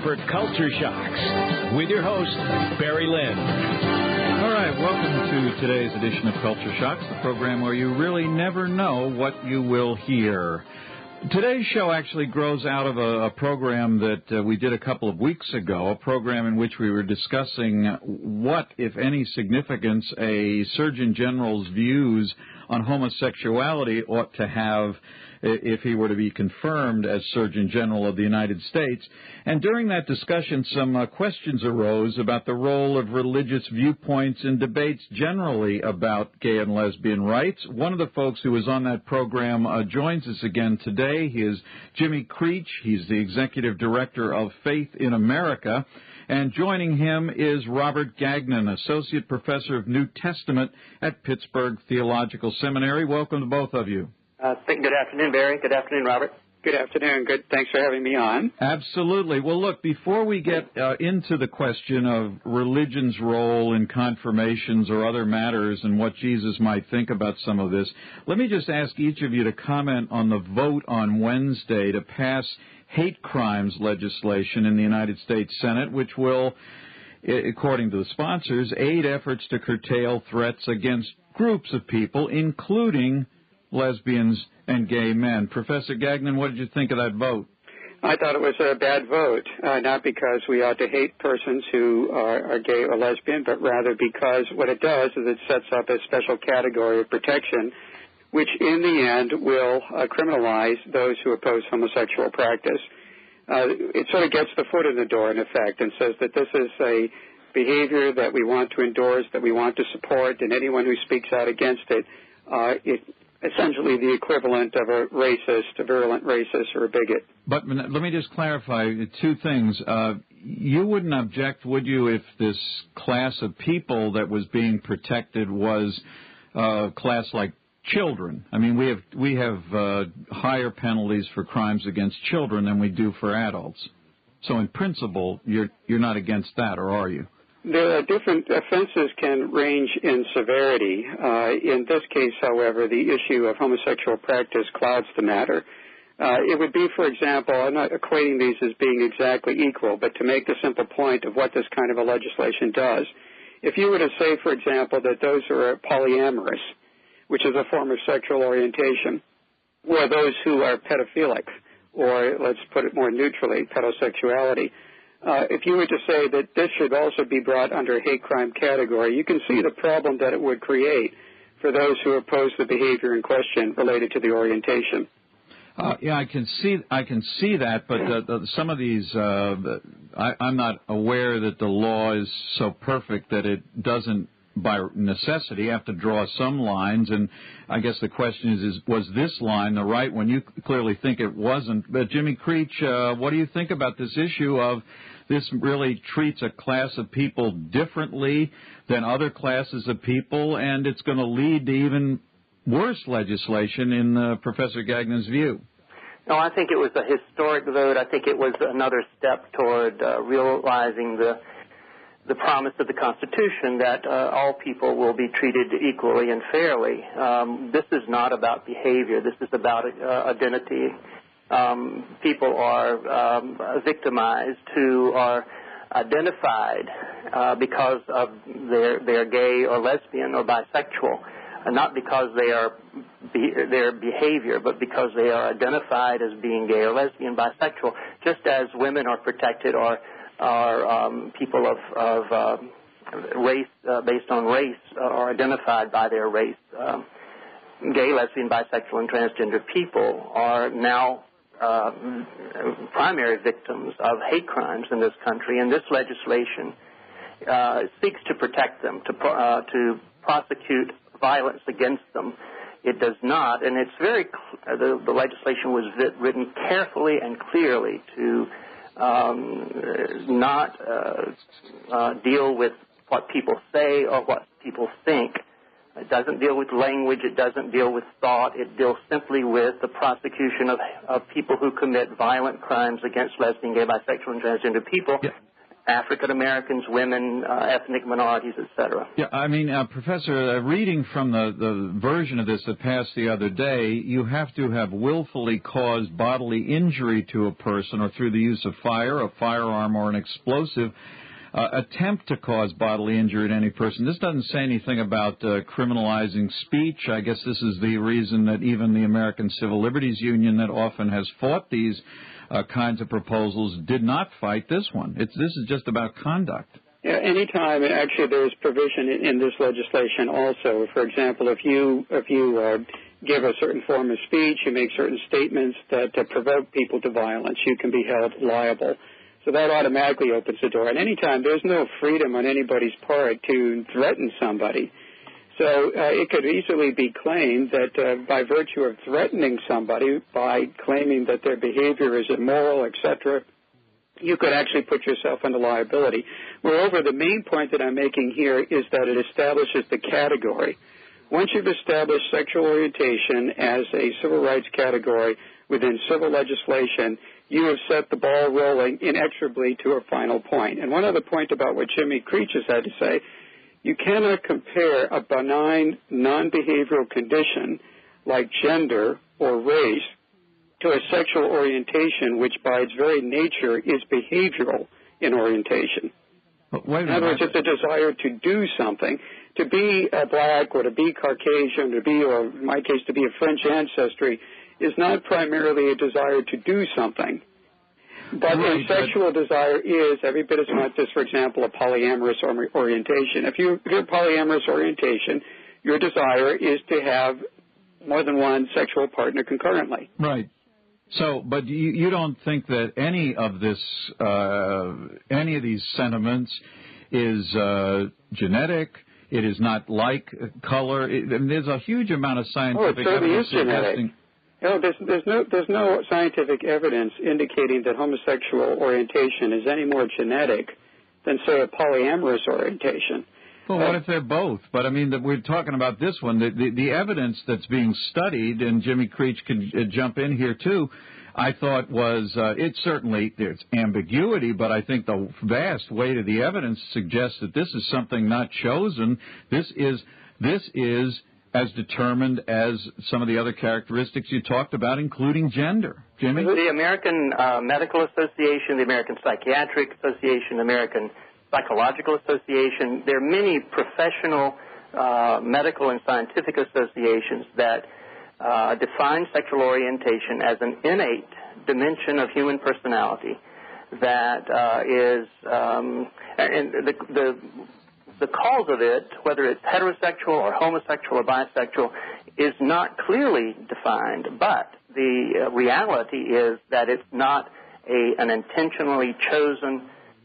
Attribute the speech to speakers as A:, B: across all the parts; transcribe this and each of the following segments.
A: for Culture Shocks with your host, Barry Lynn.
B: All right, welcome to today's edition of Culture Shocks, the program where you really never know what you will hear. Today's show actually grows out of a program that we did a couple of weeks ago, a program in which we were discussing what, if any, significance a Surgeon General's views on homosexuality ought to have if he were to be confirmed as Surgeon General of the United States. And during that discussion, some questions arose about the role of religious viewpoints in debates generally about gay and lesbian rights. One of the folks who was on that program joins us again today. He is Jimmy Creech. He's the Executive Director of Faith in America. And joining him is Robert Gagnon, Associate Professor of New Testament at Pittsburgh Theological Seminary. Welcome to both of you.
C: Good afternoon, Barry. Good afternoon, Robert.
D: Good afternoon. Good. Thanks for having me on.
B: Absolutely. Well, look, before we get into the question of religion's role in confirmations or other matters and what Jesus might think about some of this, let me just ask each of you to comment on the vote on Wednesday to pass hate crimes legislation in the United States Senate, which will, according to the sponsors, aid efforts to curtail threats against groups of people, including lesbians and gay men. Professor Gagnon, what did you think of that vote?
D: I thought it was a bad vote, not because we ought to hate persons who are gay or lesbian, but rather because what it does is it sets up a special category of protection, which in the end will criminalize those who oppose homosexual practice. It sort of gets the foot in the door, in effect, and says that this is a behavior that we want to endorse, that we want to support, and anyone who speaks out against it, essentially the equivalent of a racist, a virulent racist, or a bigot.
B: But let me just clarify two things. You wouldn't object, would you, if this class of people that was being protected was a class like children? I mean, we have higher penalties for crimes against children than we do for adults. So in principle, you're not against that, or are you?
D: The different offenses can range in severity. In this case, however, the issue of homosexual practice clouds the matter. It would be, for example, I'm not equating these as being exactly equal, but to make the simple point of what this kind of a legislation does. If you were to say, for example, that those who are polyamorous, which is a form of sexual orientation, or those who are pedophilic, or let's put it more neutrally, pedosexuality, if you were to say that this should also be brought under a hate crime category, you can see the problem that it would create for those who oppose the behavior in question related to the orientation.
B: I can see that, but some of these, I'm not aware that the law is so perfect that it doesn't, by necessity, have to draw some lines. And I guess the question is was this line the right one? You clearly think it wasn't. But Jimmy Creech, what do you think about this issue of this really treats a class of people differently than other classes of people, and it's going to lead to even worse legislation in Professor Gagnon's view?
C: No, I think it was a historic vote. I think it was another step toward realizing the promise of the Constitution that all people will be treated equally and fairly. This is not about behavior. This is about identity. People are victimized who are identified because of their gay or lesbian or bisexual, not because their behavior, but because they are identified as being gay or lesbian, bisexual, just as women are protected or people of race, based on race, are identified by their race. Gay, lesbian, bisexual, and transgender people are now primary victims of hate crimes in this country, and this legislation seeks to protect them, to prosecute violence against them. It does not, and it's the legislation was written carefully and clearly to not deal with what people say or what people think. It doesn't deal with language. It doesn't deal with thought. It deals simply with the prosecution of people who commit violent crimes against lesbian, gay, bisexual, and transgender people.
B: Yeah.
C: African Americans, women, ethnic minorities, etc.
B: Yeah, I mean, Professor, reading from the version of this that passed the other day, you have to have willfully caused bodily injury to a person or through the use of fire, a firearm, or an explosive, attempt to cause bodily injury to any person. This doesn't say anything about criminalizing speech. I guess this is the reason that even the American Civil Liberties Union, that often has fought these kinds of proposals, did not fight this one. This is just about conduct.
D: Yeah, anytime, actually, there's provision in this legislation also. For example, if you give a certain form of speech, you make certain statements that provoke people to violence, you can be held liable. So that automatically opens the door. And anytime, there's no freedom on anybody's part to threaten somebody. So it could easily be claimed that by virtue of threatening somebody, by claiming that their behavior is immoral, etc., you could actually put yourself under liability. Moreover, the main point that I'm making here is that it establishes the category. Once you've established sexual orientation as a civil rights category within civil legislation, you have set the ball rolling inexorably to a final point. And one other point about what Jimmy Creech has had to say, you cannot compare a benign, non-behavioral condition like gender or race to a sexual orientation, which by its very nature is behavioral in orientation. In other words, it's a desire to do something. To be black or to be Caucasian, to be, or in my case, to be of French ancestry, is not primarily a desire to do something. But a sexual desire is every bit as much as, for example, a polyamorous orientation. If you're polyamorous orientation, your desire is to have more than one sexual partner concurrently.
B: Right. So, but you don't think that any of these sentiments is genetic? It is not like color. There's a huge amount of scientific evidence suggesting.
D: No, there's no scientific evidence indicating that homosexual orientation is any more genetic than, say, a polyamorous orientation.
B: Well, what if they're both? But, I mean, we're talking about this one. The evidence that's being studied, and Jimmy Creech can jump in here, too, I thought was, there's ambiguity, but I think the vast weight of the evidence suggests that this is something not chosen. This is as determined as some of the other characteristics you talked about, including gender. Jimmy?
C: The American Medical Association, the American Psychiatric Association, the American Psychological Association, there are many professional medical and scientific associations that define sexual orientation as an innate dimension of human personality that is, and the cause of it, whether it's heterosexual or homosexual or bisexual, is not clearly defined, but the reality is that it's not an intentionally chosen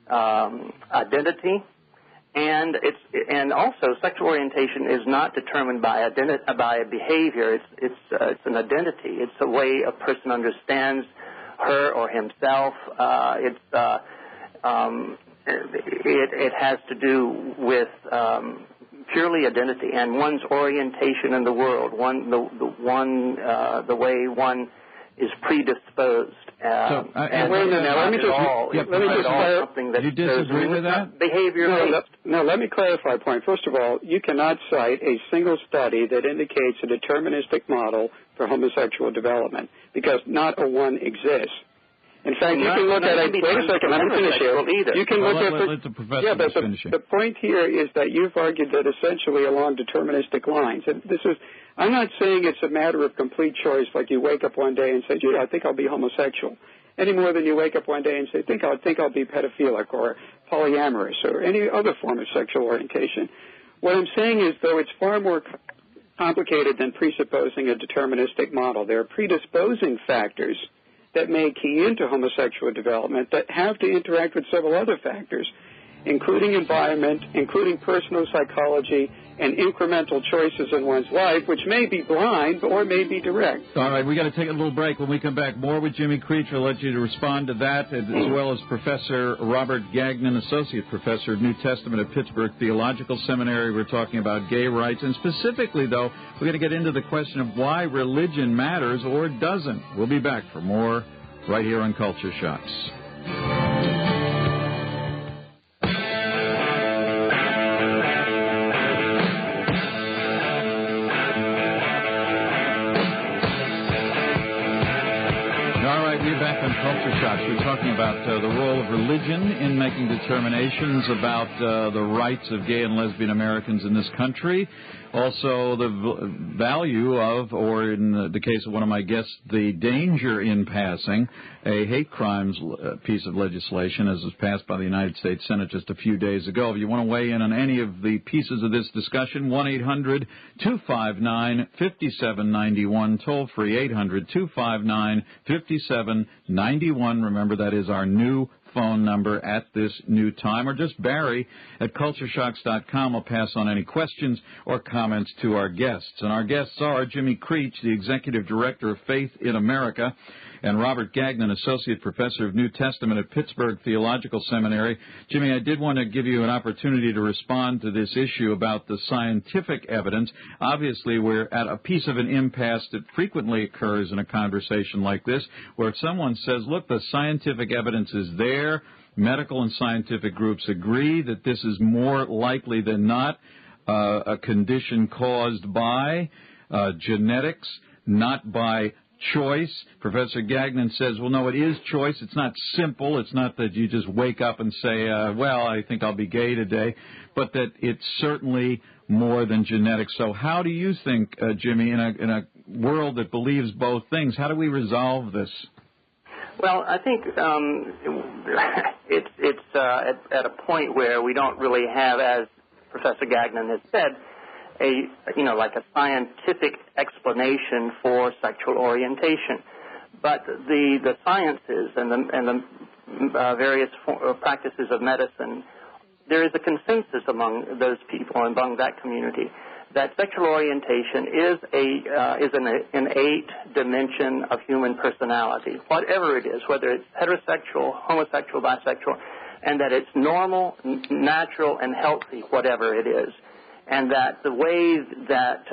C: identity, and also sexual orientation is not determined by a behavior. It's an identity. It's a way a person understands her or himself. It has to do with purely identity and one's orientation in the world, the way one is predisposed.
B: Let me disagree with that?
C: Behavior.
D: No, let me clarify a point. First of all, you cannot cite a single study that indicates a deterministic model for homosexual development because not a one exists. In fact, you can look at it. Wait a second, let me finish here. You can look at
B: let the professor finish it.
D: The point here is that you've argued that essentially along deterministic lines. And I'm not saying it's a matter of complete choice, like you wake up one day and say, gee, I think I'll be homosexual, any more than you wake up one day and say, I think I'll be pedophilic or polyamorous or any other form of sexual orientation. What I'm saying is, though, it's far more complicated than presupposing a deterministic model. There are predisposing factors that may key into homosexual development that have to interact with several other factors, including environment, including personal psychology, and incremental choices in one's life, which may be blind or may be direct.
B: All right, we got to take a little break. When we come back, more with Jimmy Creech. I'll let you to respond to that, as well as Professor Robert Gagnon, Associate Professor of New Testament at Pittsburgh Theological Seminary. We're talking about gay rights, and specifically, though, we're going to get into the question of why religion matters or doesn't. We'll be back for more right here on Culture Shocks. about the role of religion in making determinations about the rights of gay and lesbian Americans in this country. Also, the value of, or in the case of one of my guests, the danger in passing a hate crimes piece of legislation as was passed by the United States Senate just a few days ago. If you want to weigh in on any of the pieces of this discussion, 1-800-259-5791, toll free 800-259-5791. Remember, that is our new phone number at this new time, or just Barry at cultureshocks.com. I'll pass on any questions or comments to our guests. And our guests are Jimmy Creech, the Executive Director of Faith in America, and Robert Gagnon, Associate Professor of New Testament at Pittsburgh Theological Seminary. Jimmy, I did want to give you an opportunity to respond to this issue about the scientific evidence. Obviously, we're at a piece of an impasse that frequently occurs in a conversation like this, where someone says, look, the scientific evidence is there. Medical and scientific groups agree that this is more likely than not a condition caused by genetics, not by choice. Professor Gagnon says, well, no, it is choice. It's not simple. It's not that you just wake up and say, well, I think I'll be gay today, but that it's certainly more than genetics. So how do you think, Jimmy, in a world that believes both things, how do we resolve this?
C: Well, I think it's at a point where we don't really have, as Professor Gagnon has said, a scientific explanation for sexual orientation, but the sciences and the various practices of medicine, there is a consensus among those people, among that community, that sexual orientation is an innate dimension of human personality, whatever it is, whether it's heterosexual, homosexual, bisexual, and that it's normal, natural, and healthy, whatever it is. And that the way that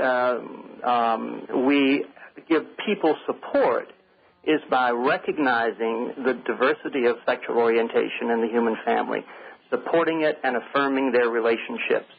C: we give people support is by recognizing the diversity of sexual orientation in the human family, supporting it and affirming their relationships.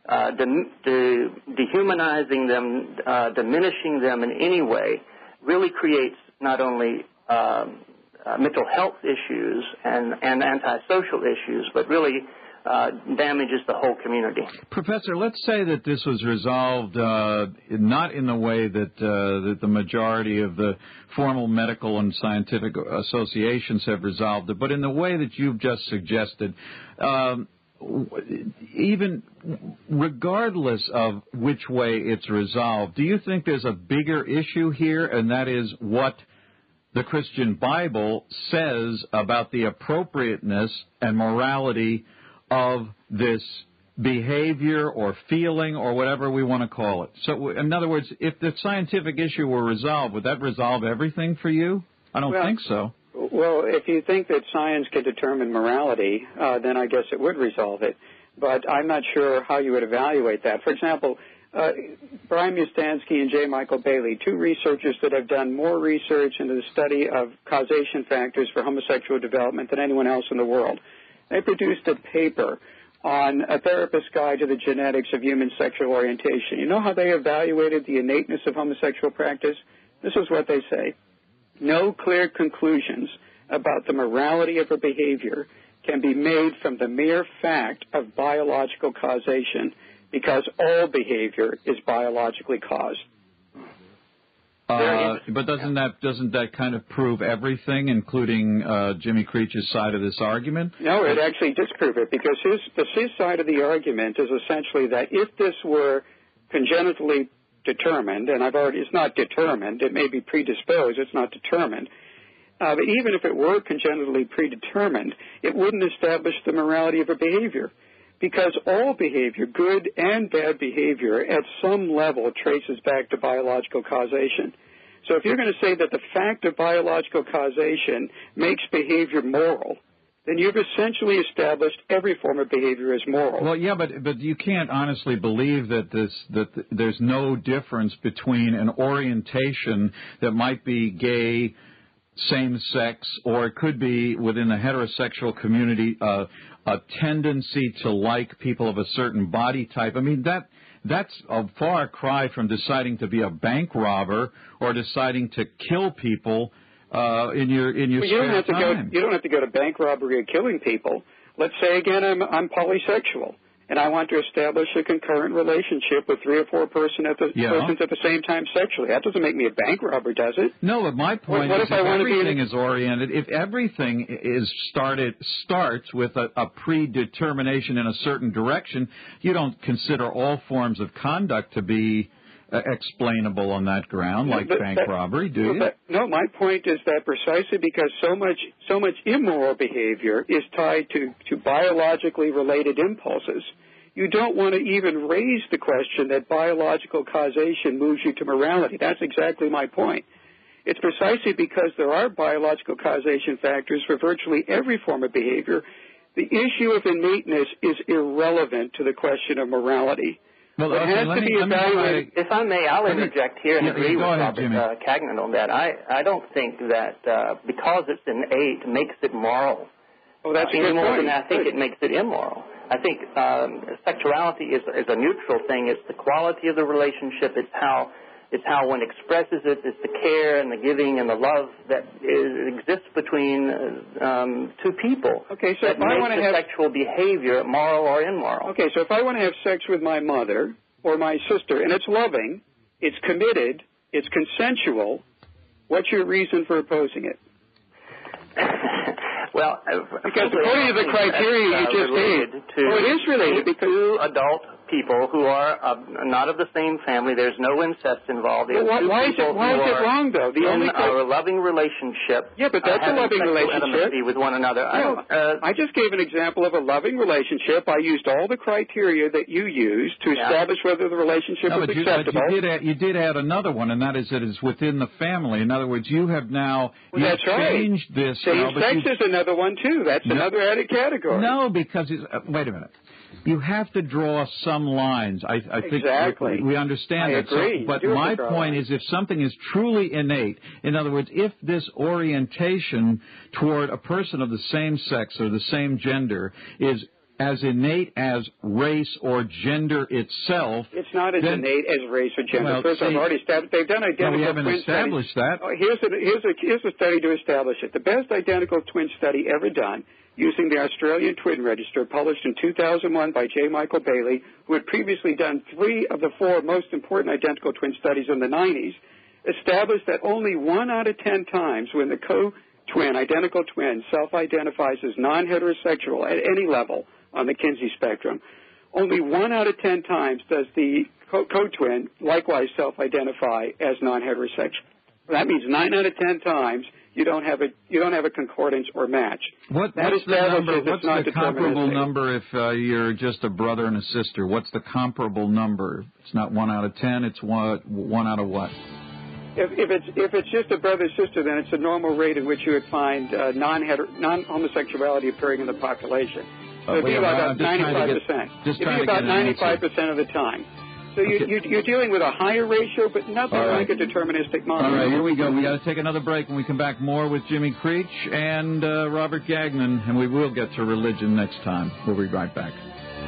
C: Dehumanizing them, diminishing them in any way really creates not only mental health issues and antisocial issues, but really damages the whole community.
B: Professor, let's say that this was resolved not in the way that the majority of the formal medical and scientific associations have resolved it, but in the way that you've just suggested. Even regardless of which way it's resolved, do you think there's a bigger issue here, and that is what the Christian Bible says about the appropriateness and morality of this behavior or feeling or whatever we want to call it? So, in other words, if the scientific issue were resolved, would that resolve everything for you? I don't think so.
D: Well, if you think that science can determine morality, then I guess it would resolve it. But I'm not sure how you would evaluate that. For example, Brian Mustansky and J. Michael Bailey, two researchers that have done more research into the study of causation factors for homosexual development than anyone else in the world. They produced a paper on A Therapist's Guide to the Genetics of Human Sexual Orientation. You know how they evaluated the innateness of homosexual practice? This is what they say. No clear conclusions about the morality of a behavior can be made from the mere fact of biological causation, because all behavior is biologically caused.
B: But doesn't that kind of prove everything, including Jimmy Creech's side of this argument?
D: No, it actually disproves it, because his side of the argument is essentially that if this were congenitally determined, and it's not determined, it may be predisposed, it's not determined, but even if it were congenitally predetermined, it wouldn't establish the morality of a behavior, because all behavior, good and bad behavior, at some level traces back to biological causation. So if you're going to say that the fact of biological causation makes behavior moral, then you've essentially established every form of behavior as moral.
B: Well, yeah, but you can't honestly believe that there's no difference between an orientation that might be gay, same-sex, or it could be within the heterosexual community a tendency to like people of a certain body type. I mean, that's a far cry from deciding to be a bank robber or deciding to kill people in your spare time.
D: You don't have to go to bank robbery or killing people. Let's say again I'm polysexual, and I want to establish a concurrent relationship with 3 or 4 persons at the same time sexually. That doesn't make me a bank robber, does it?
B: No, but my point is if everything is oriented, if everything starts with a predetermination in a certain direction, you don't consider all forms of conduct to be explainable on that ground, like bank robbery, do you?
D: No, my point is that precisely because so much immoral behavior is tied to biologically related impulses, you don't want to even raise the question that biological causation moves you to morality. That's exactly my point. It's precisely because there are biological causation factors for virtually every form of behavior. The issue of innateness is irrelevant to the question of morality.
B: Well,
D: it has to be evaluated.
C: If I may, I'll interject here and agree with Robert Cagnon on that. I don't think that because it's innate makes it moral.
D: Oh, that's a good point.
C: More than I think it makes it immoral. I think sexuality is a neutral thing. It's the quality of the relationship. It's how one expresses it. It's the care and the giving and the love that exists between 2 people.
D: Okay, so
C: that
D: if I want to have
C: sexual behavior moral or immoral.
D: Okay, so if I want to have sex with my mother or my sister, and it's loving, it's committed, it's consensual, what's your reason for opposing it?
C: Well,
D: because according to the criteria you just gave, it is related because
C: 2 adult people who are not of the same family. There's no incest involved.
D: Well, why is it wrong, though?
C: A loving relationship.
D: Yeah, but that's a loving relationship
C: with one another.
D: I just gave an example of a loving relationship. I used all the criteria that you used to establish whether the relationship was acceptable.
B: But you did add another one, and that is that it's within the family. In other words, you have now changed this.
D: Same-sex is another one, too. That's another added category.
B: No, because wait a minute. You have to draw some lines. I think
D: exactly.
B: we understand that.
D: Agree.
B: But my point is if something is truly innate, in other words, if this orientation toward a person of the same sex or the same gender is as innate as race or gender itself.
D: It's not as innate as race or gender.
B: Well,
D: First, I've already established. They've done identical twin studies.
B: We haven't established that.
D: Oh, here's a study to establish it. The best identical twin study ever done, using the Australian Twin Register, published in 2001 by J. Michael Bailey, who had previously done 3 of the 4 most important identical twin studies in the 90s, established that only 1 out of 10 times when the co-twin, identical twin, self-identifies as non-heterosexual at any level on the Kinsey spectrum, only 1 out of 10 times does the co-twin likewise self-identify as non-heterosexual. That means 9 out of 10 times you don't have a concordance or match.
B: What's the comparable number if you're just a brother and a sister? What's the comparable number? It's not 1 out of 10. It's one out of what?
D: If it's just a brother-sister, then it's a normal rate in which you would find non-homosexuality appearing in the population. So it'd be about 95%. It'd be about 95% of the time. So you're dealing with a higher ratio, but nothing like a deterministic model.
B: All right, here we go. We got to take another break. When we come back, more with Jimmy Creech and Robert Gagnon, and we will get to religion next time. We'll be right back.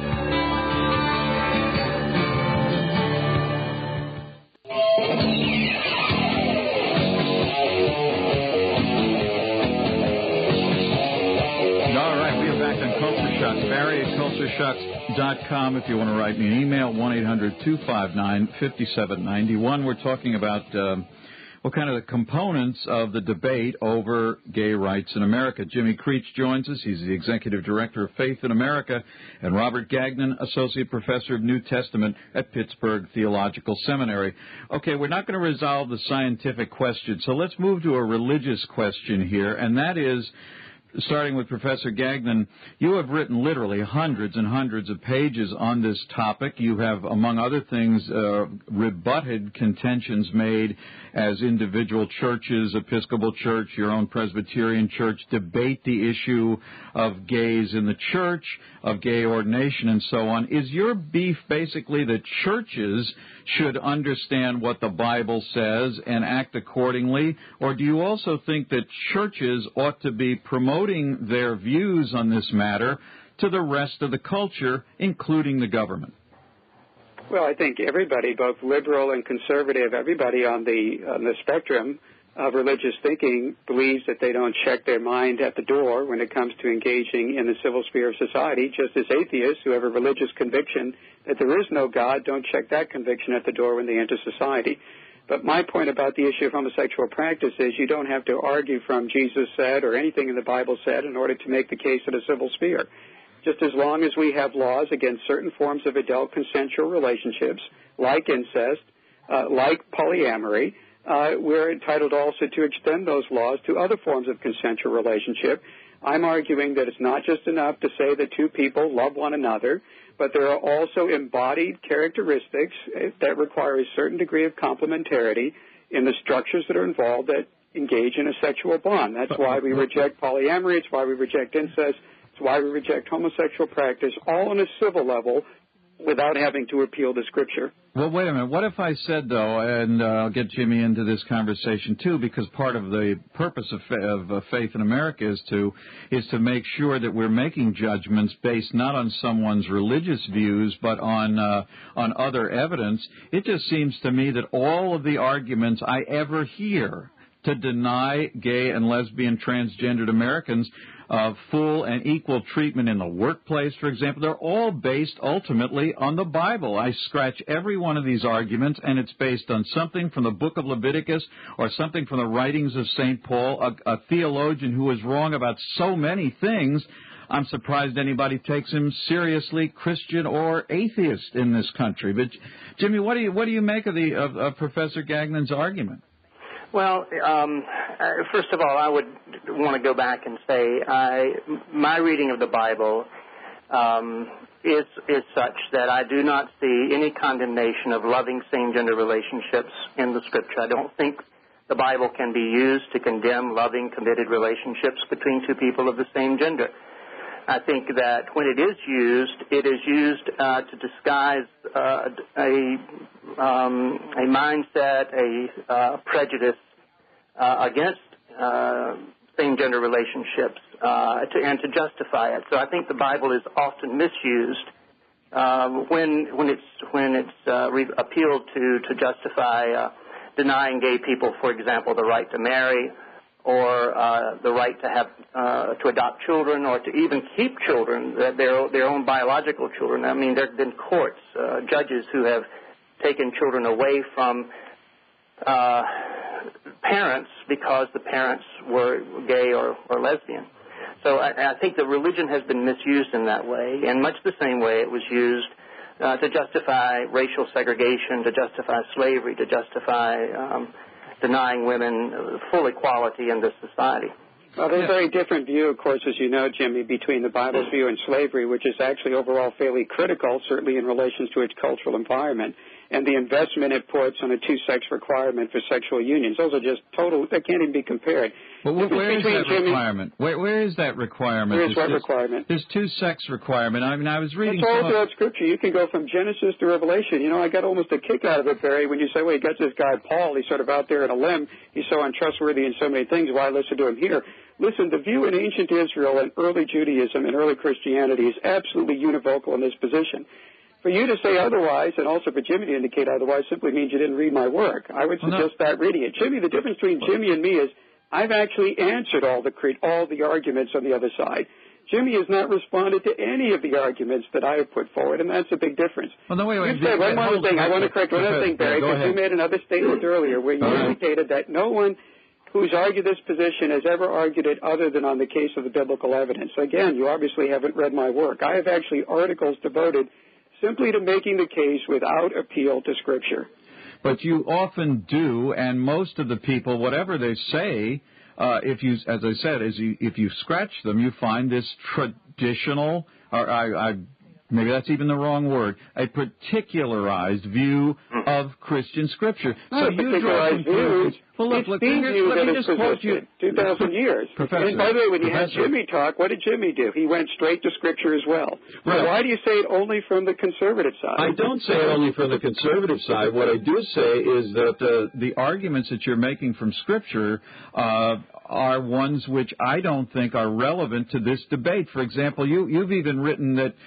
B: Barry at cultureshocks.com if you want to write me an email, 1-800-259-5791. We're talking about what kind of the components of the debate over gay rights in America. Jimmy Creech joins us. He's the Executive Director of Faith in America, and Robert Gagnon, Associate Professor of New Testament at Pittsburgh Theological Seminary. Okay, we're not going to resolve the scientific question, so let's move to a religious question here, and that is, starting with Professor Gagnon, you have written literally hundreds and hundreds of pages on this topic. You have, among other things, rebutted contentions made as individual churches, Episcopal Church, your own Presbyterian Church, debate the issue of gays in the church, of gay ordination, and so on. Is your beef basically that churches should understand what the Bible says and act accordingly, or do you also think that churches ought to be promoting their views on this matter to the rest of the culture, including the government?
D: Well, I think everybody, both liberal and conservative, everybody on the spectrum, of religious thinking believes that they don't check their mind at the door when it comes to engaging in the civil sphere of society, just as atheists who have a religious conviction that there is no God don't check that conviction at the door when they enter society. But my point about the issue of homosexual practice is you don't have to argue from Jesus said or anything in the Bible said in order to make the case in a civil sphere. Just as long as we have laws against certain forms of adult consensual relationships, like incest, like polyamory, we're entitled also to extend those laws to other forms of consensual relationship. I'm arguing that it's not just enough to say that two people love one another, but there are also embodied characteristics that require a certain degree of complementarity in the structures that are involved that engage in a sexual bond. That's why we reject polyamory. It's why we reject incest. It's why we reject homosexual practice, all on a civil level, without having to appeal to Scripture.
B: Well, wait a minute. What if I said, though, and I'll get Jimmy into this conversation, too, because part of the purpose of Faith in America is to make sure that we're making judgments based not on someone's religious views, but on other evidence. It just seems to me that all of the arguments I ever hear to deny gay and lesbian transgendered Americans full and equal treatment in the workplace, for example, they're all based ultimately on the Bible. I scratch every one of these arguments, and it's based on something from the book of Leviticus or something from the writings of St. Paul, a theologian who is wrong about so many things. I'm surprised anybody takes him seriously, Christian or atheist in this country. But, Jimmy, what do you make of Professor Gagnon's argument?
C: Well, first of all, I would want to go back and say my reading of the Bible is such that I do not see any condemnation of loving same-gender relationships in the Scripture. I don't think the Bible can be used to condemn loving, committed relationships between two people of the same gender. I think that when it is used to disguise a mindset, a prejudice against same-gender relationships, and to justify it. So I think the Bible is often misused when it's appealed to justify denying gay people, for example, the right to marry, or the right to have to adopt children, or to even keep children, their own biological children. I mean, there have been courts, judges who have taken children away from parents because the parents were gay or lesbian. So I think that religion has been misused in that way, in much the same way it was used to justify racial segregation, to justify slavery, to justify denying women full equality in this society.
D: Well, there's a very different view, of course, as you know, Jimmy, between the Bible's view and slavery, which is actually overall fairly critical, certainly in relation to its cultural environment, and the investment it puts on a two-sex requirement for sexual unions. Those are just total, they can't even be compared.
B: Well, where is that requirement? Where is that requirement?
D: Where is what requirement?
B: There's two-sex requirement. I mean, I was reading...
D: It's all throughout Scripture. You can go from Genesis to Revelation. You know, I got almost a kick out of it, Barry, when you say, well, you got this guy, Paul, he's sort of out there in a limb. He's so untrustworthy in so many things. Why listen to him here? Listen, the view in ancient Israel and early Judaism and early Christianity is absolutely univocal in this position. For you to say otherwise, and also for Jimmy to indicate otherwise, simply means you didn't read my work. I would suggest that reading it. Jimmy, the difference between Jimmy and me is I've actually answered all the arguments on the other side. Jimmy has not responded to any of the arguments that I have put forward, and that's a big difference.
B: Well, no, wait.
D: One more thing. I want to correct one other thing, Barry, because you made another statement earlier where you indicated that no one who's argued this position has ever argued it other than on the case of the biblical evidence. So again, you obviously haven't read my work. I have actually articles devoted simply to making the case without appeal to Scripture.
B: But you often do, and most of the people, whatever they say, if you scratch them, you find this traditional, maybe that's even the wrong word, a particularized view of Christian Scripture.
D: So you draw conclusions. Well, look, let me just quote you. 2,000 years.
B: Professor,
D: and by the way, when you had Jimmy talk, what did Jimmy do? He went straight to Scripture as well.
B: Right.
D: So why do you say it only from the conservative side?
B: I don't say it only from the conservative side. What I do say is that the arguments that you're making from Scripture are ones which I don't think are relevant to this debate. For example, you've even written that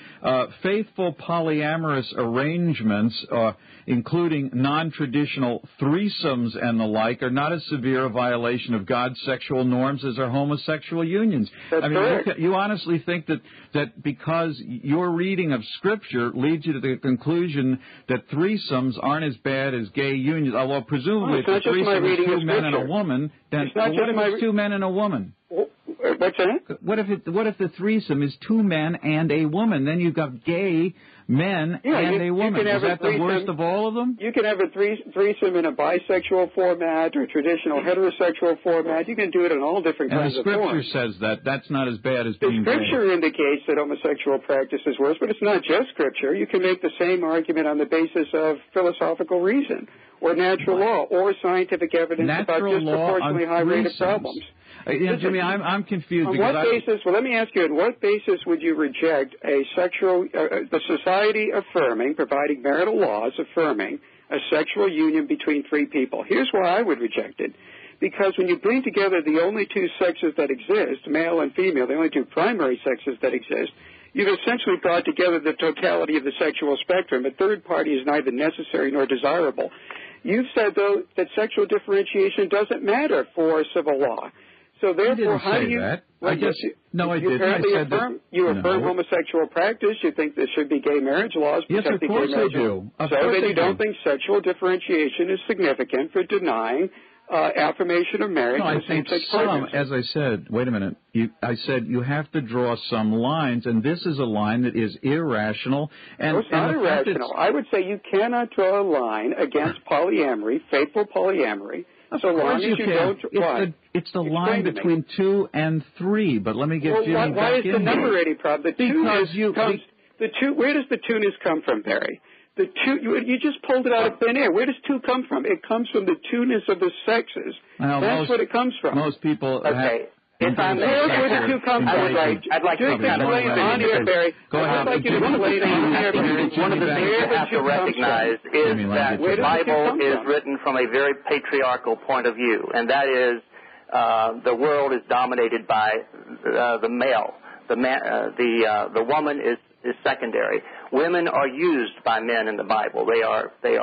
B: faithful polyamorous arrangements, including non-traditional threesomes and the like, are not as severe a violation of God's sexual norms as are homosexual unions.
D: That's correct.
B: You honestly think that because your reading of Scripture leads you to the conclusion that threesomes aren't as bad as gay unions, although presumably if a threesome is two men and a woman, then what if it's two men and a woman?
D: What's that?
B: What if the threesome is two men and a woman? Then you've got gay men and a woman. Is that the worst of all of them?
D: You can have a threesome in a bisexual format or traditional heterosexual format. You can do it in all different kinds of forms.
B: And the Scripture says that's not as bad as being gay.
D: The Scripture indicates that homosexual practice is worse, but it's not just Scripture. You can make the same argument on the basis of philosophical reason or natural law or scientific evidence about disproportionately high rate of problems.
B: Jimmy, I'm confused.
D: On what basis? Well, let me ask you. On what basis would you reject the society affirming, providing marital laws affirming a sexual union between three people? Here's why I would reject it. Because when you bring together the only two sexes that exist, male and female, the only two primary sexes that exist, you've essentially brought together the totality of the sexual spectrum. A third party is neither necessary nor desirable. You've said, though, that sexual differentiation doesn't matter for civil law. So therefore, how do you?
B: That.
D: Well,
B: I didn't.
D: Apparently
B: I said
D: you affirm homosexual practice. You think there should be gay marriage laws.
B: Yes, of course I do.
D: So then you don't think sexual differentiation is significant for denying affirmation of marriage.
B: No, I think some. As I said, wait a minute. I said you have to draw some lines, and this is a line that is irrational. And
D: it's not irrational. I would say you cannot draw a line against polyamory, faithful polyamory. So long as you don't,
B: it's the line between 2 and 3. But let me get Jimmy back in.
D: Why is the numerating problem? Where does the two-ness come from, Barry? You just pulled it out of thin air. Where does 2 come from? It comes from the two-ness of the sexes. That's what it comes from.
B: Most people.
C: Okay. If I may,
D: where the two come from?
C: I'd like to
D: explain on here, Barry.
B: I'd like you to explain
C: on here. One of the things you have to recognize is that the Bible is written from a very patriarchal point of view, and that is the world is dominated by the male. The woman is secondary. Women are used by men in the Bible. They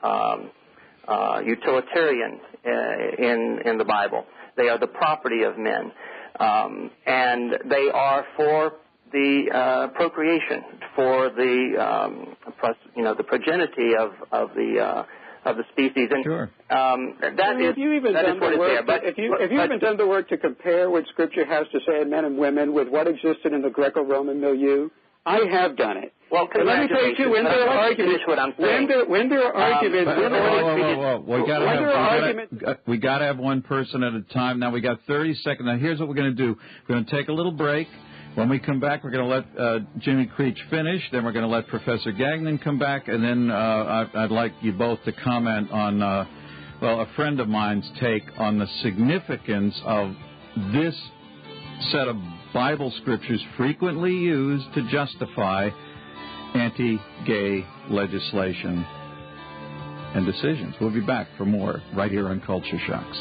C: are utilitarian in the Bible. They are the property of men, and they are for the procreation, for the progeny of the species. And
D: sure.
C: That is what is there. But
D: if you haven't done the work to compare what Scripture has to say in men and women with what existed in the Greco-Roman milieu, I have done it.
C: Well,
D: let me tell you too. When there are arguments,
B: we got to have one person at a time. Now we got 30 seconds. Now here's what we're going to do. We're going to take a little break. When we come back, we're going to let Jimmy Creech finish. Then we're going to let Professor Gagnon come back, and then I'd like you both to comment on, a friend of mine's take on the significance of this set of Bible scriptures frequently used to justify anti-gay legislation and decisions. We'll be back for more right here on Culture Shocks.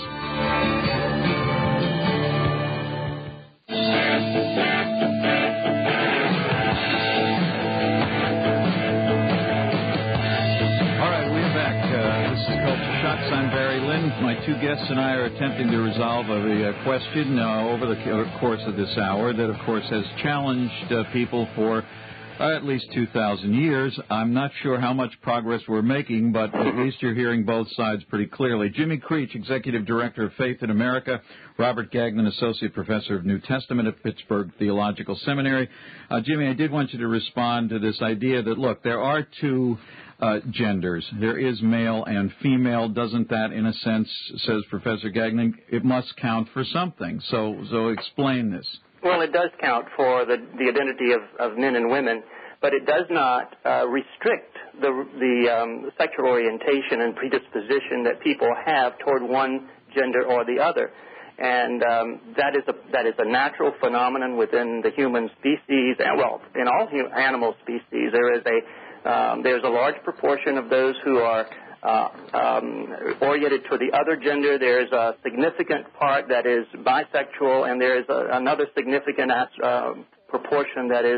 B: I'm Barry Lynn. My two guests and I are attempting to resolve a question over the course of this hour that, of course, has challenged people for at least 2,000 years. I'm not sure how much progress we're making, but at least you're hearing both sides pretty clearly. Jimmy Creech, Executive Director of Faith in America. Robert Gagnon, Associate Professor of New Testament at Pittsburgh Theological Seminary. Jimmy, I did want you to respond to this idea that, look, there are two genders. There is male and female. Doesn't that, in a sense, says Professor Gagnon, it must count for something? So explain this.
C: Well, it does count for the identity of men and women, but it does not restrict the sexual orientation and predisposition that people have toward one gender or the other. And that is a natural phenomenon within the human species, and well, in all animal species. There's a large proportion of those who are oriented to the other gender. There's a significant part that is bisexual, and there's another significant proportion that is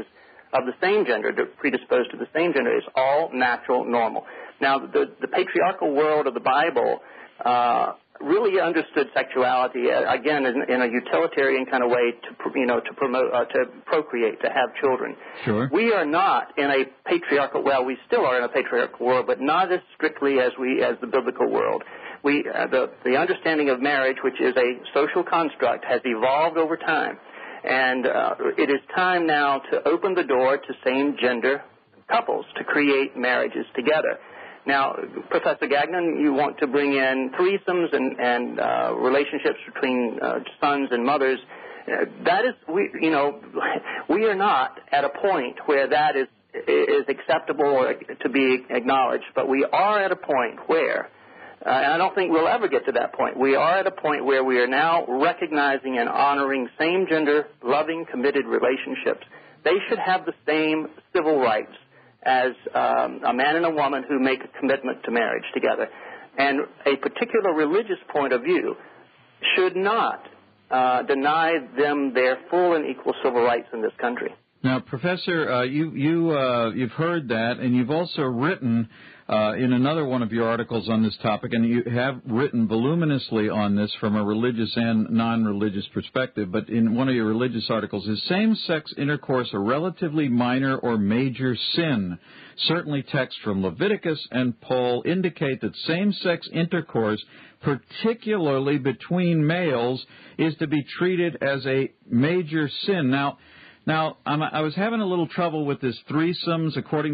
C: of the same gender, predisposed to the same gender, is all natural, normal. Now, the patriarchal world of the Bible really understood sexuality, again, in a utilitarian kind of way to promote, to procreate, to have children.
B: Sure.
C: We are not in a patriarchal, well, we still are in a patriarchal world, but not as strictly as the biblical world. The understanding of marriage, which is a social construct, has evolved over time. And it is time now to open the door to same-gender couples to create marriages together. Now, Professor Gagnon, you want to bring in threesomes and relationships between sons and mothers. That is, we are not at a point where that is acceptable or to be acknowledged, but we are at a point where, and I don't think we'll ever get to that point, we are at a point where we are now recognizing and honoring same-gender, loving, committed relationships. They should have the same civil rights as a man and a woman who make a commitment to marriage together. And a particular religious point of view should not deny them their full and equal civil rights in this country.
B: Now, Professor, you've heard that, and you've also written in another one of your articles on this topic, and you have written voluminously on this from a religious and non-religious perspective, but in one of your religious articles, is same-sex intercourse a relatively minor or major sin? Certainly texts from Leviticus and Paul indicate that same-sex intercourse, particularly between males, is to be treated as a major sin. Now, I was having a little trouble with this threesomes. According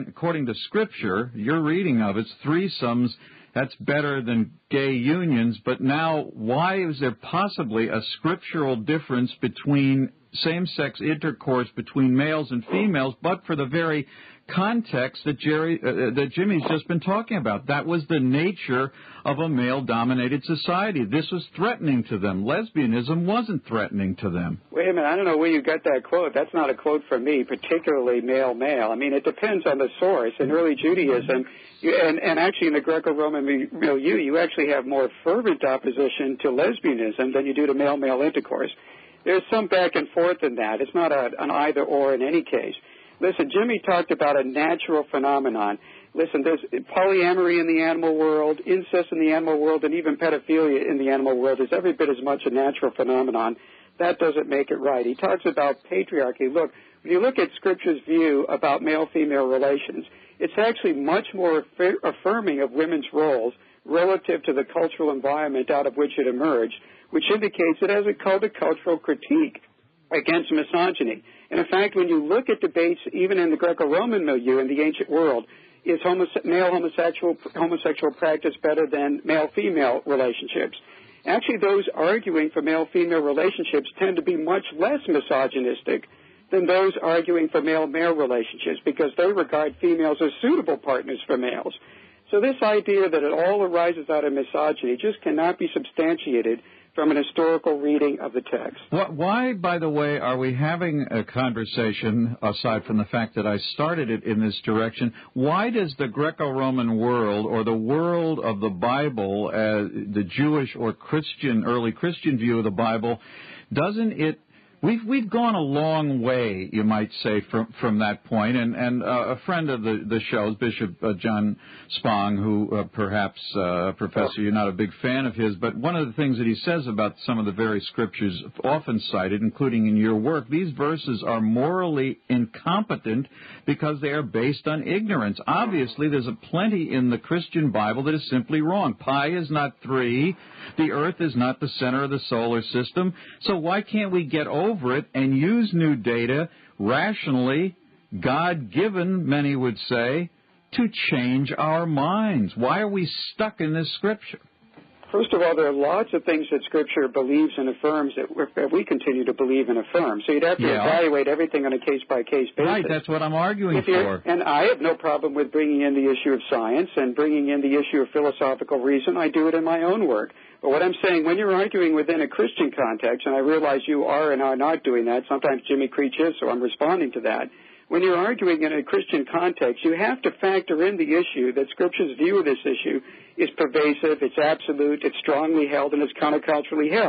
B: to Scripture, your reading of it's threesomes. That's better than gay unions. But now, why is there possibly a scriptural difference between same-sex intercourse between males and females, but for the very context that Jimmy's just been talking about? That was the nature of a male-dominated society. This was threatening to them. Lesbianism wasn't threatening to them.
D: Wait a minute. I don't know where you got that quote. That's not a quote from me, particularly male-male. I mean, it depends on the source. In early Judaism, and actually in the Greco-Roman milieu, you actually have more fervent opposition to lesbianism than you do to male-male intercourse. There's some back and forth in that. It's not an either-or in any case. Listen, Jimmy talked about a natural phenomenon. Listen, there's polyamory in the animal world, incest in the animal world, and even pedophilia in the animal world is every bit as much a natural phenomenon. That doesn't make it right. He talks about patriarchy. Look, when you look at Scripture's view about male-female relations, it's actually much more affirming of women's roles relative to the cultural environment out of which it emerged, which indicates it has a countercultural critique against misogyny. And in fact, when you look at debates even in the Greco-Roman milieu in the ancient world, is male homosexual practice better than male-female relationships? Actually, those arguing for male-female relationships tend to be much less misogynistic than those arguing for male-male relationships because they regard females as suitable partners for males. So this idea that it all arises out of misogyny just cannot be substantiated from an historical reading of the text.
B: Why, by the way, are we having a conversation, aside from the fact that I started it in this direction, why does the Greco-Roman world or the world of the Bible, the Jewish or Christian, early Christian view of the Bible, doesn't it, we've gone a long way, you might say, from that point, and a friend of the show, Bishop John Spong, who perhaps, Professor, you're not a big fan of his, but one of the things that he says about some of the very scriptures often cited, including in your work, these verses are morally incompetent because they are based on ignorance. Obviously, there's plenty in the Christian Bible that is simply wrong. Pi is not 3. The earth is not the center of the solar system. So why can't we get over it and use new data rationally, God-given, many would say, to change our minds? Why are we stuck in this Scripture?
D: First of all, there are lots of things that Scripture believes and affirms that we continue to believe and affirm. So you'd have to evaluate everything on a case-by-case basis.
B: Right, that's what I'm arguing for.
D: And I have no problem with bringing in the issue of science and bringing in the issue of philosophical reason. I do it in my own work. But what I'm saying, when you're arguing within a Christian context, and I realize you are and are not doing that, sometimes Jimmy Creech is, so I'm responding to that. When you're arguing in a Christian context, you have to factor in the issue that Scripture's view of this issue is pervasive, it's absolute, it's strongly held, and it's counterculturally held.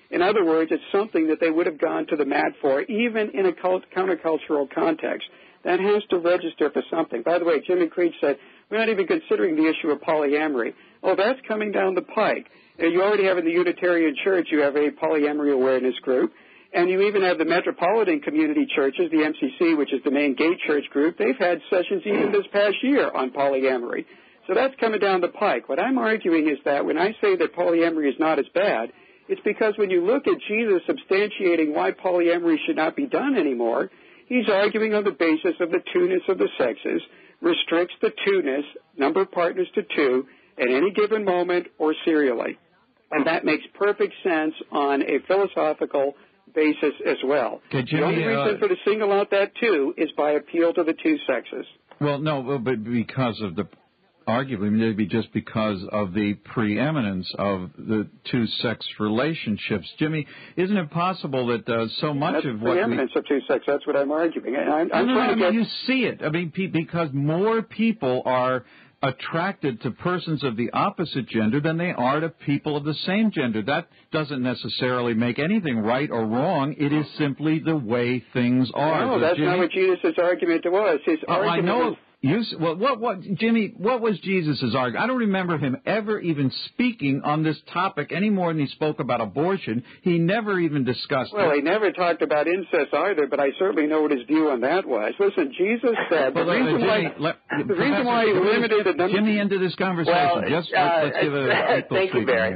D: In other words, it's something that they would have gone to the mat for, even in a countercultural context. That has to register for something. By the way, Jimmy Creech said, we're not even considering the issue of polyamory. Oh, that's coming down the pike. You already have in the Unitarian Church, you have a polyamory awareness group. And you even have the Metropolitan Community Churches, the MCC, which is the main gay church group. They've had sessions even this past year on polyamory. So that's coming down the pike. What I'm arguing is that when I say that polyamory is not as bad, it's because when you look at Jesus substantiating why polyamory should not be done anymore, he's arguing on the basis of the two-ness of the sexes, restricts the two-ness, number of partners to two, at any given moment or serially. And that makes perfect sense on a philosophical basis as well.
B: Okay, Jimmy,
D: the only reason for to single out that two is by appeal to the two sexes.
B: Well, no, but because of the, arguably, maybe just because of the preeminence of the two-sex relationships. Jimmy, isn't it possible that so much of what
D: preeminence of two-sex, that's what I'm arguing.
B: You see it. I mean, because more people are attracted to persons of the opposite gender than they are to people of the same gender. That doesn't necessarily make anything right or wrong. It is simply the way things are.
D: No, that's not what Jesus' argument was. His argument
B: I know. Jimmy, what was Jesus' argument? I don't remember him ever even speaking on this topic any more than he spoke about abortion. He never even discussed
D: it. He never talked about incest either, but I certainly know what his view on that was. Listen, Jesus said the reason why he limited the number...
B: Jimmy into this conversation. Let's give a
C: thank you, Barry.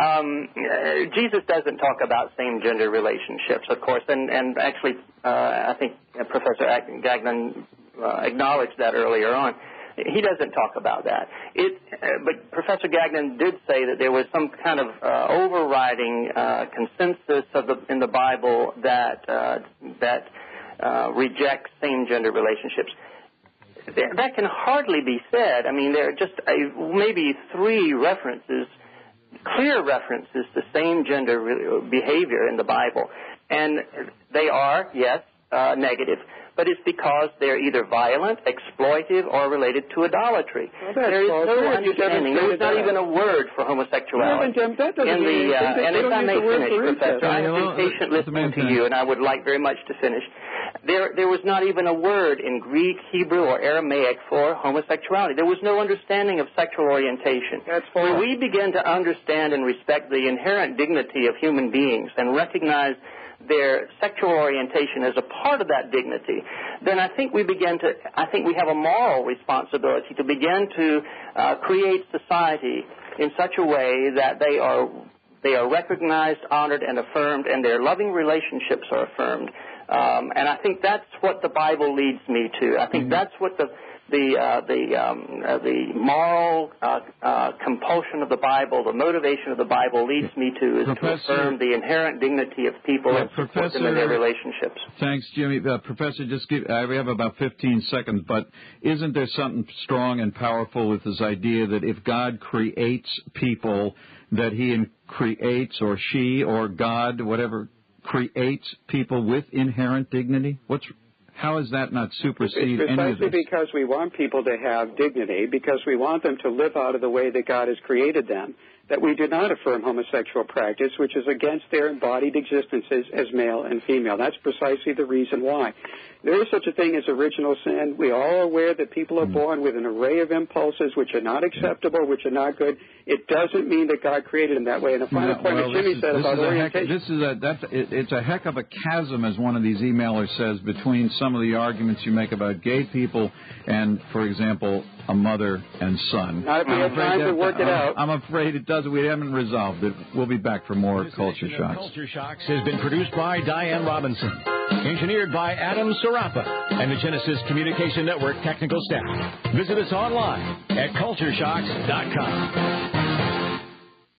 C: Jesus doesn't talk about same-gender relationships, of course, and actually I think Professor Gagnon acknowledged that earlier on. He doesn't talk about that. But Professor Gagnon did say that there was some kind of overriding consensus in the Bible that rejects same-gender relationships. That can hardly be said. I mean, there are just maybe three references, clear references to same-gender behavior in the Bible. And they are, yes, negative. But it's because they're either violent, exploitive, or related to idolatry. There is no understanding. There was not even a word for homosexuality.
D: And if I may finish, Professor, I have been patient listening to you, and I would like very much to finish. There was not even a word in Greek, Hebrew, or Aramaic for homosexuality. There was no understanding of sexual orientation. When we begin to understand and respect the inherent dignity of human beings and recognize their sexual orientation as a part of that dignity, then I think we have a moral responsibility to begin to create society in such a way that they are recognized, honored, and affirmed, and their loving relationships are affirmed. And I think that's what the Bible leads me to. I think that's what the moral compulsion of the Bible, the motivation of the Bible leads me to is to affirm the inherent dignity of people and support them in their relationships.
B: Thanks, Jimmy. Professor, we have about 15 seconds, but isn't there something strong and powerful with this idea that if God creates people, that he creates, or she, or God, whatever, creates people with inherent dignity? How is that not supersede any of this?
D: Precisely because we want people to have dignity, because we want them to live out of the way that God has created them, that we do not affirm homosexual practice, which is against their embodied existences as male and female. That's precisely the reason why. There is such a thing as original sin. We all are aware that people are born with an array of impulses which are not acceptable, which are not good. It doesn't mean that God created them that way. And the final point that Jimmy said about orientation...
B: It's a heck of a chasm, as one of these emailers says, between some of the arguments you make about gay people and, for example, a mother and son.
D: Not if we have time to work it out.
B: I'm afraid it doesn't. We haven't resolved it. We'll be back for more Culture Shocks.
A: Culture Shocks has been produced by Diane Robinson, engineered by Adam Sarapa, and the Genesis Communication Network technical staff. Visit us online at cultureshocks.com.